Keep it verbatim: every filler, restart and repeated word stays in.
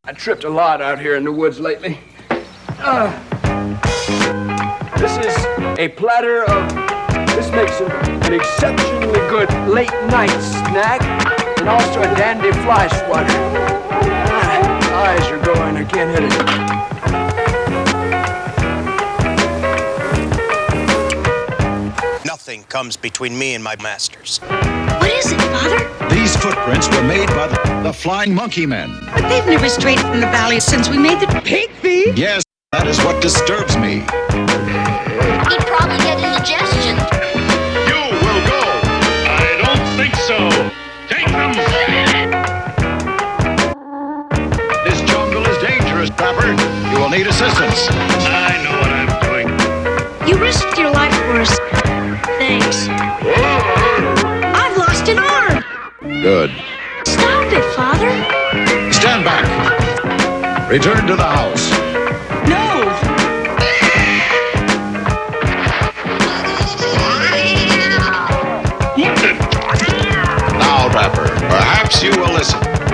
I tripped a lot out here in the woods lately. Uh, this is a platter of, this makes it an exceptionally good late night snack and also a dandy fly swatter. Ah, eyes are going, I can't hit it. Nothing comes between me and my masters. What is it, Father? These footprints were made by the, the Flying Monkey Men. But they've never strayed from the valley since we made the pig feed. Yes, that is what disturbs me. He'd probably get indigestion. You will go. I don't think so. Take them. This jungle is dangerous, Trapper. You will need assistance. I know what I'm doing. You risked your life for us. Thanks. I've lost an arm. Good. Stop it, Father. Stand back. Return to the house. No. What the? Now, Trapper, perhaps you will listen.